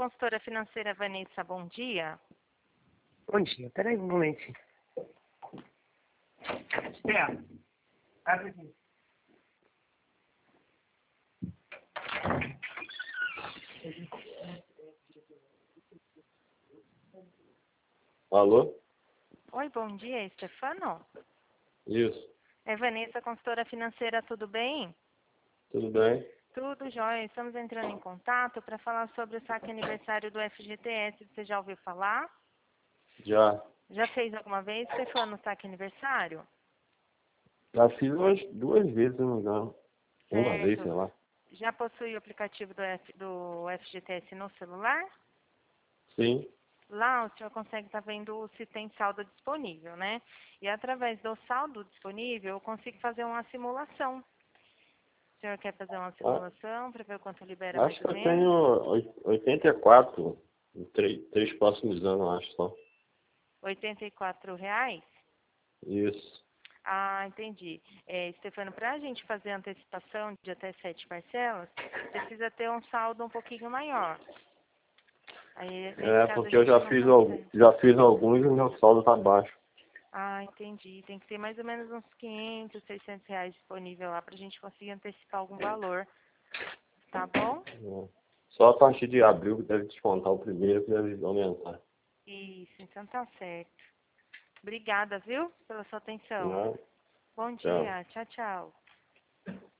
consultora financeira Vanessa, bom dia. Bom dia, peraí um momentinho. Espera, abre aqui. Alô? Oi, bom dia, Stefano. Isso, É Vanessa, consultora financeira, tudo bem? tudo bem? Tudo jóia. Estamos entrando em contato para falar sobre o saque aniversário do FGTS. Você já ouviu falar? Já. Já fez alguma vez, Stefano, saque aniversário? Já fiz umas 2 vezes, se não me engano. Uma vez, sei Certo. lá. Já possui o aplicativo do FGTS no celular? Sim. Lá o senhor consegue estar vendo se tem saldo disponível, né? E através do saldo disponível, eu consigo fazer uma simulação. O senhor quer fazer uma Ah, simulação para ver o quanto libera mais acho ou que eu menos? tenho 84 em três próximos anos, acho só. R$ 84? Isso. Ah, entendi. Stefano, para a gente fazer a antecipação de até 7 parcelas, precisa ter um saldo um pouquinho maior. Aí, nesse É, caso, a porque eu gente já não fiz, consegue. já fiz alguns e o meu saldo tá baixo. Ah, entendi. Tem que ter mais ou menos uns 500, R$ 600 disponível lá para a gente conseguir antecipar algum valor. Tá bom? É. Só a partir de abril que deve descontar o primeiro, que deve aumentar. Isso, então tá certo. Obrigada, viu, pela sua atenção. Né? Bom Tchau. dia. Tchau, tchau.